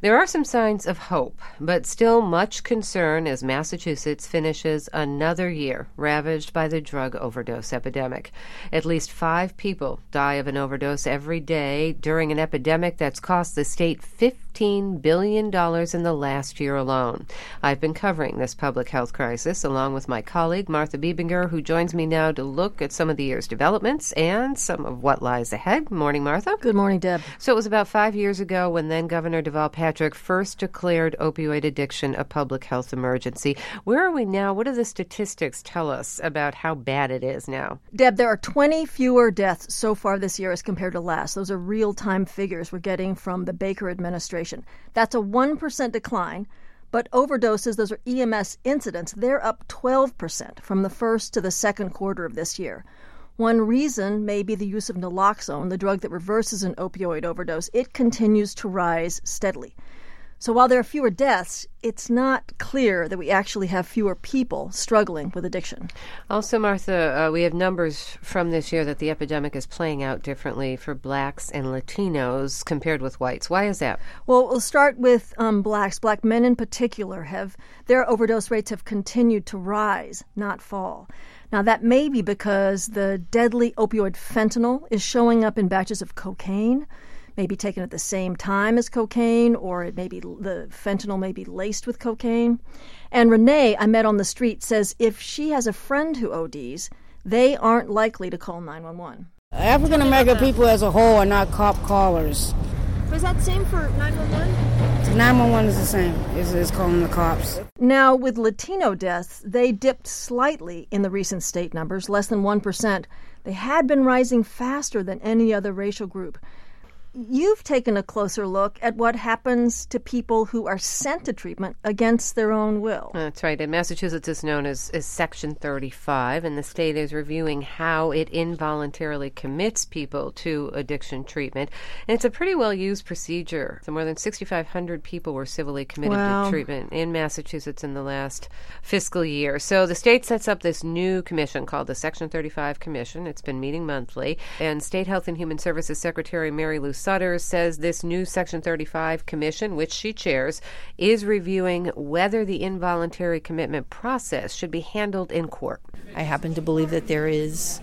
There are some signs of hope, but still much concern as Massachusetts finishes another year ravaged by the drug overdose epidemic. At least 5 people die of an overdose every day during an epidemic that's cost the state $15 billion in the last year alone. I've been covering this public health crisis along with my colleague Martha Biebinger, who joins me now to look at some of the year's developments and some of what lies ahead. Morning, Martha. Good morning, Deb. So it was about 5 years ago when then Governor Deval Patrick first declared opioid addiction a public health emergency. Where are we now? What do the statistics tell us about how bad it is now? Deb, there are 20 fewer deaths so far this year as compared to last. Those are real-time figures we're getting from the Baker administration. That's a 1% decline. But overdoses, those are EMS incidents, they're up 12% from the first to the second quarter of this year. One reason may be the use of naloxone, the drug that reverses an opioid overdose. It continues to rise steadily. So while there are fewer deaths, it's not clear that we actually have fewer people struggling with addiction. Also, Martha, we have numbers from this year that the epidemic is playing out differently for blacks and Latinos compared with whites. Why is that? Well, we'll start with blacks. Black men in particular their overdose rates have continued to rise, not fall. Now, that may be because the deadly opioid fentanyl is showing up in batches of cocaine, maybe taken at the same time as cocaine, or it may be the fentanyl may be laced with cocaine. And Renee, I met on the street, says if she has a friend who ODs, they aren't likely to call 911. African American people as a whole are not cop callers. Was that the same for 911? 911 is the same. It's calling the cops. Now, with Latino deaths, they dipped slightly in the recent state numbers, less than 1%. They had been rising faster than any other racial group. You've taken a closer look at what happens to people who are sent to treatment against their own will. That's right. In Massachusetts, it's known as Section 35, and the state is reviewing how it involuntarily commits people to addiction treatment. And it's a pretty well-used procedure. So more than 6,500 people were civilly committed to treatment in Massachusetts in the last fiscal year. So the state sets up this new commission called the Section 35 Commission. It's been meeting monthly. And State Health and Human Services Secretary Mary Lou Sutter says this new Section 35 Commission, which she chairs, is reviewing whether the involuntary commitment process should be handled in court. I happen to believe that there is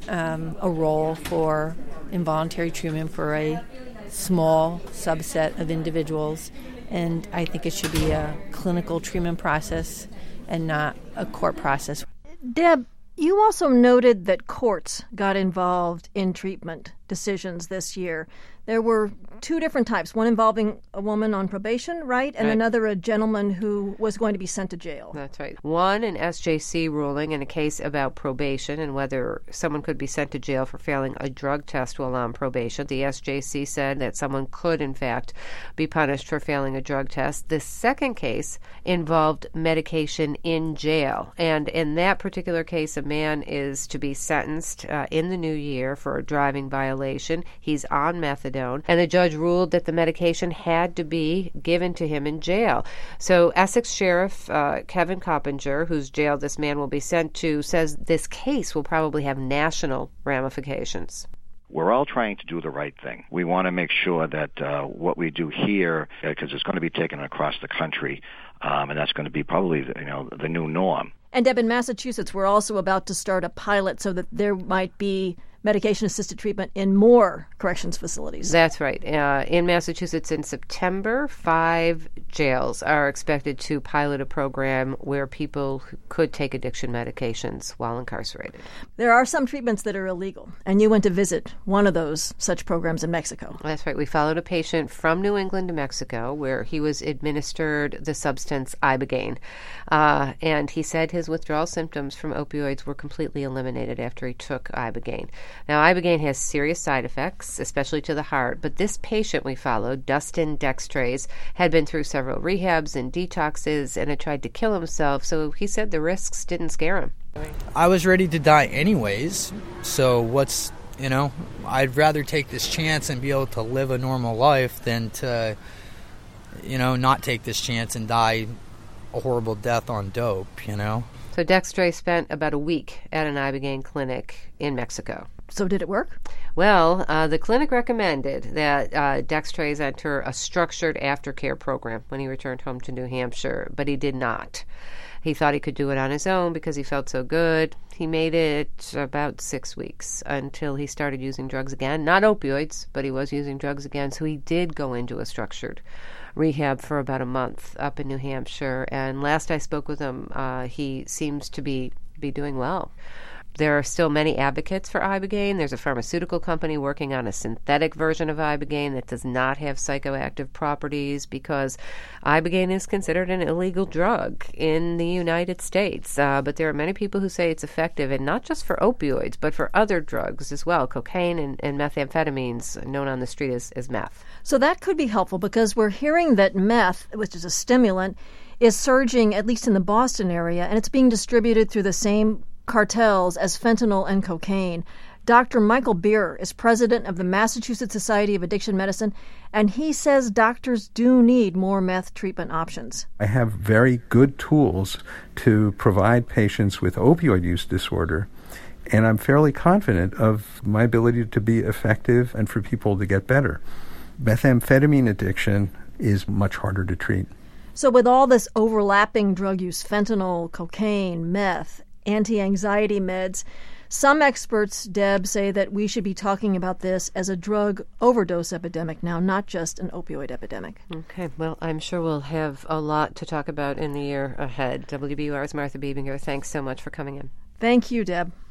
a role for involuntary treatment for a small subset of individuals, and I think it should be a clinical treatment process and not a court process. Deb, you also noted that courts got involved in treatment decisions this year. There were 2 different types, one involving a woman on probation, right? And another, a gentleman who was going to be sent to jail. That's right. One, an SJC ruling in a case about probation and whether someone could be sent to jail for failing a drug test while on probation. The SJC said that someone could, in fact, be punished for failing a drug test. The second case involved medication in jail. And in that particular case, a man is to be sentenced in the new year for a driving violation. He's on methadone. And the judge ruled that the medication had to be given to him in jail. So Essex Sheriff Kevin Coppinger, whose jail this man will be sent to, says this case will probably have national ramifications. We're all trying to do the right thing. We want to make sure that what we do here, because it's going to be taken across the country, and that's going to be probably the new norm. And Deb, in Massachusetts, we're also about to start a pilot so that there might be medication-assisted treatment in more corrections facilities. That's right. In Massachusetts in September, 5 jails are expected to pilot a program where people could take addiction medications while incarcerated. There are some treatments that are illegal, and you went to visit one of those such programs in Mexico. That's right. We followed a patient from New England to Mexico where he was administered the substance Ibogaine. And he said his withdrawal symptoms from opioids were completely eliminated after he took Ibogaine. Now, Ibogaine has serious side effects, especially to the heart, but this patient we followed, Dustin Dextrays, had been through several rehabs and detoxes and had tried to kill himself, so he said the risks didn't scare him. I was ready to die anyways, so I'd rather take this chance and be able to live a normal life than to, not take this chance and die a horrible death on dope, So Dextray spent about a week at an Ibogaine clinic in Mexico. So did it work? Well, the clinic recommended that Dextrays enter a structured aftercare program when he returned home to New Hampshire, but he did not. He thought he could do it on his own because he felt so good. He made it about 6 weeks until he started using drugs again. Not opioids, but he was using drugs again. So he did go into a structured rehab for about a month up in New Hampshire. And last I spoke with him, he seems to be doing well. There are still many advocates for Ibogaine. There's a pharmaceutical company working on a synthetic version of Ibogaine that does not have psychoactive properties because Ibogaine is considered an illegal drug in the United States. But there are many people who say it's effective, and not just for opioids, but for other drugs as well, cocaine and methamphetamines, known on the street as meth. So that could be helpful because we're hearing that meth, which is a stimulant, is surging, at least in the Boston area, and it's being distributed through the same cartels as fentanyl and cocaine. Dr. Michael Beer is president of the Massachusetts Society of Addiction Medicine, and he says doctors do need more meth treatment options. I have very good tools to provide patients with opioid use disorder, and I'm fairly confident of my ability to be effective and for people to get better. Methamphetamine addiction is much harder to treat. So with all this overlapping drug use, fentanyl, cocaine, meth, anti-anxiety meds, some experts, Deb, say that we should be talking about this as a drug overdose epidemic now, not just an opioid epidemic. Okay, well, I'm sure we'll have a lot to talk about in the year ahead. WBUR's Martha Bebinger, thanks so much for coming in. Thank you, Deb.